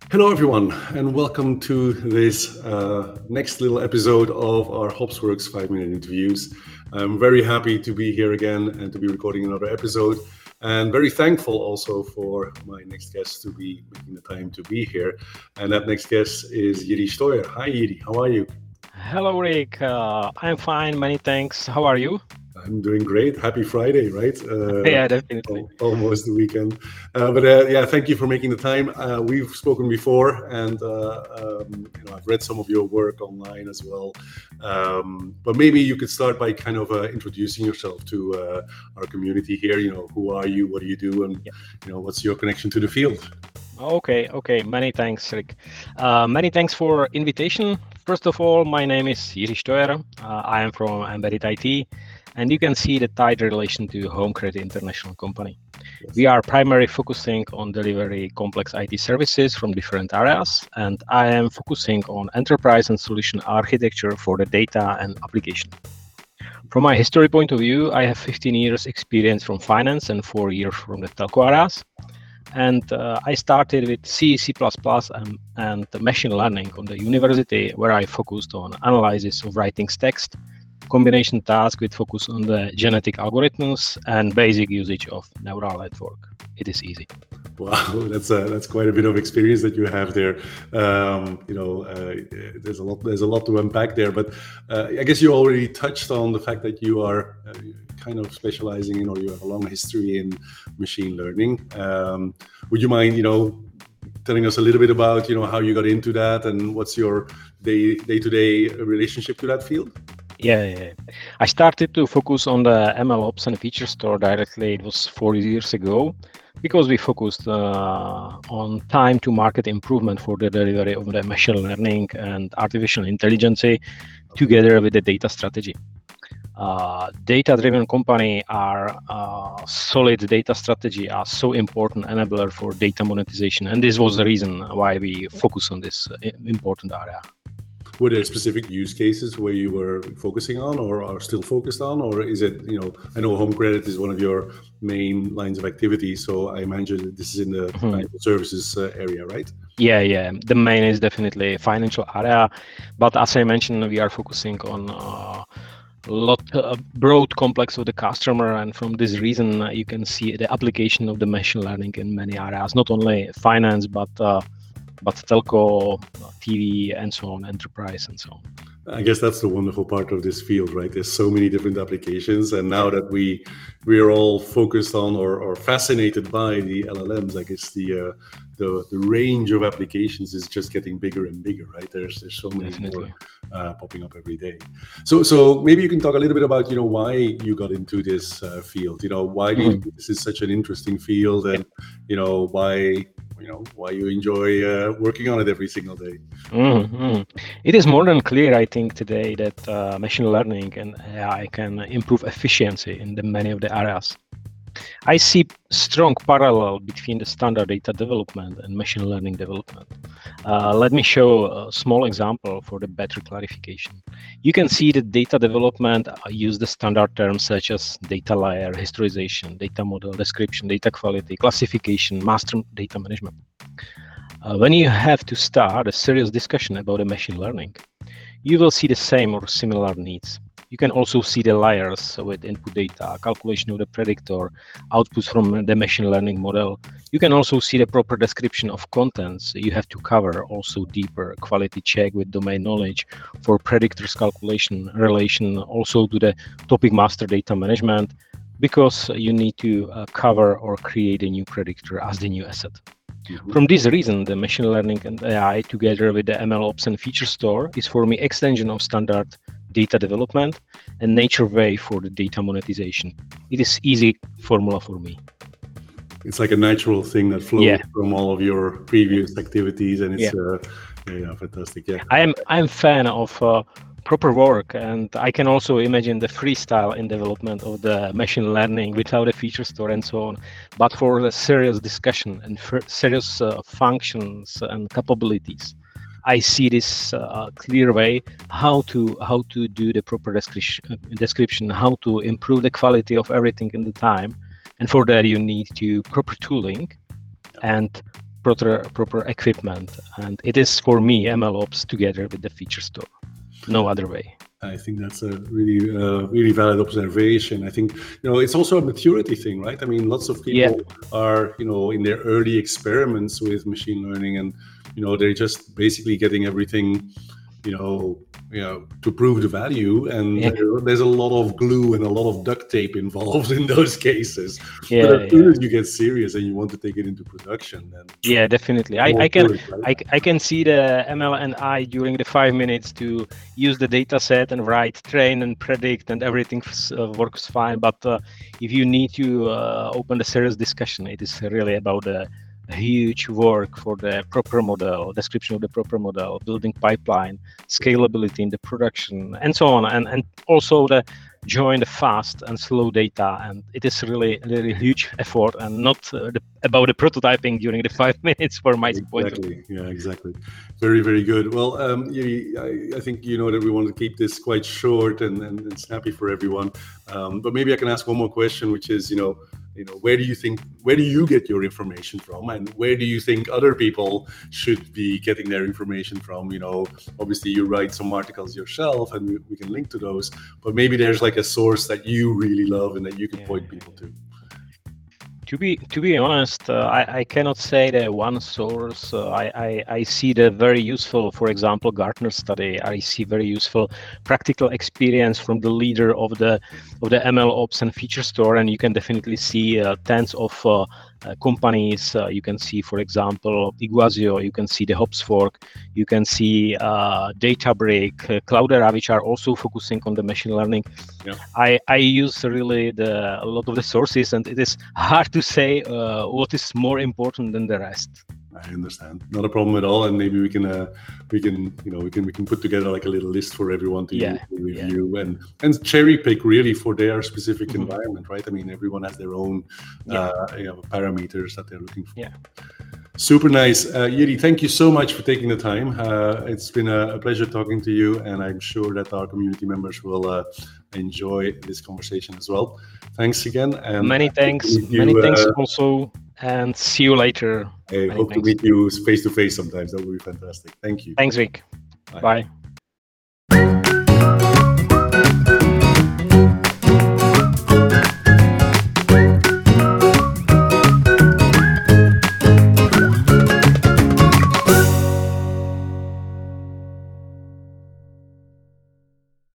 Hello, everyone, and welcome to this next little episode of our HopsWorks 5-minute interviews. I'm very happy to be here again and to be recording another episode, and very thankful also for my next guest to be making the time to be here. And that next guest is Jiri Stoyer. Hi, Jiri. How are you? Hello, Rick. I'm fine. Many thanks. How are you? I'm doing great. Happy Friday, right? Yeah, definitely. Almost the weekend. Yeah, thank you for making the time. We've spoken before, and I've read some of your work online as well. But maybe you could start by kind of introducing yourself to our community here. Who are you? What do you do? And what's your connection to the field? Okay. Many thanks, Rick. Many thanks for invitation. First of all, my name is Jiri Stoyer. I am from Embedded IT. And you can see the tight relation to Home Credit International Company. Yes. We are primarily focusing on delivery complex IT services from different areas, and I am focusing on enterprise and solution architecture for the data and application. From my history point of view, I have 15 years experience from finance and 4 years from the telco areas. And I started with C, C++, and machine learning on the university, where I focused on analysis of writing text, combination task with focus on the genetic algorithms and basic usage of neural network. It is easy. Wow, that's quite a bit of experience that you have there. There's a lot to unpack there. But I guess you already touched on the fact that you are kind of specializing in, or you have a long history in machine learning. Would you mind, telling us a little bit about, how you got into that and what's your day-to-day relationship to that field? Yeah. I started to focus on the MLOps and feature store directly. It was 4 years ago because we focused on time to market improvement for the delivery of the machine learning and artificial intelligence together with the data strategy. Data-driven company are solid data strategy are so important enabler for data monetization. And this was the reason why we focus on this important area. Were there specific use cases where you were focusing on or are still focused on? Or is it, I know home credit is one of your main lines of activity. So I imagine this is in the financial services area, right? Yeah. The main is definitely financial area. But as I mentioned, we are focusing on broad complex of the customer. And from this reason, you can see the application of the machine learning in many areas, not only finance, but telco, TV, and so on, enterprise, and so on. I guess that's the wonderful part of this field, right? There's so many different applications, and now that we are all focused on or fascinated by the LLMs, I guess the range of applications is just getting bigger and bigger, right? There's so many more popping up every day. So maybe you can talk a little bit about why you got into this field. Why do you think this is such an interesting field, and why you enjoy working on it every single day. It is more than clear, I think, today that machine learning and AI can improve efficiency in many of the areas. I see strong parallel between the standard data development and machine learning development. Let me show a small example for the better clarification. You can see that data development use the standard terms such as data layer, historization, data model, description, data quality, classification, master data management. When you have to start a serious discussion about the machine learning, you will see the same or similar needs. You can also see the layers with input data, calculation of the predictor, outputs from the machine learning model. You can also see the proper description of contents. You have to cover also deeper quality check with domain knowledge for predictors calculation relation also to the topic master data management, because you need to cover or create a new predictor as the new asset. From this reason, the machine learning and AI together with the MLOps and feature store is for me extension of standard data development and nature way for the data monetization. It is easy formula for me. It's like a natural thing that flows from all of your previous activities, and it's fantastic. Yeah, I'm fan of proper work, and I can also imagine the freestyle in development of the machine learning without a feature store and so on. But for the serious discussion and for serious functions and capabilities, I see this clear way how to do the proper description, how to improve the quality of everything in the time, and for that you need to proper tooling and proper equipment. And it is for me MLOps together with the feature store. No other way. I think that's a really valid observation. I think, it's also a maturity thing, right? I mean, lots of people are, in their early experiments with machine learning, and, they're just basically getting everything, to prove the value. And there's a lot of glue and a lot of duct tape involved in those cases. But as soon as you get serious and you want to take it into production, then definitely. I can see the ML and I during the 5 minutes to use the data set and train and predict, and everything works fine. But if you need to open the serious discussion, it is really about the huge work for the proper model, description of the proper model, building pipeline, scalability in the production, and so on, and also the join the fast and slow data. And it is really huge effort, and not about the prototyping during the 5 minutes for my point of view. Yeah, exactly. Very, very good. Well, I think that we want to keep this quite short and snappy for everyone. But maybe I can ask one more question, which is, where do you get your information from, and where do you think other people should be getting their information from? Obviously you write some articles yourself, and we can link to those, but maybe there's like a source that you really love and that you can point people to. To be honest, I cannot say that one source. I see the very useful, for example, Gartner study. I see very useful practical experience from the leader of the ML Ops and feature store, and you can definitely see tens of companies. You can see, for example, Iguazio. You can see the HopsFork. You can see Databricks, Cloudera, which are also focusing on the machine learning. Yeah. I use really a lot of the sources, and it is hard to say what is more important than the rest. I understand. Not a problem at all. And maybe we can put together like a little list for everyone to review and cherry pick really for their specific environment, right? I mean, everyone has their own parameters that they're looking for. Yeah. Super nice. Jiří, thank you so much for taking the time. It's been a pleasure talking to you, and I'm sure that our community members will enjoy this conversation as well. Thanks again. And many thanks. Many thanks also, and see you later. I hope to meet you face to face sometimes. That would be fantastic. Thank you. Thanks, Rick. Bye.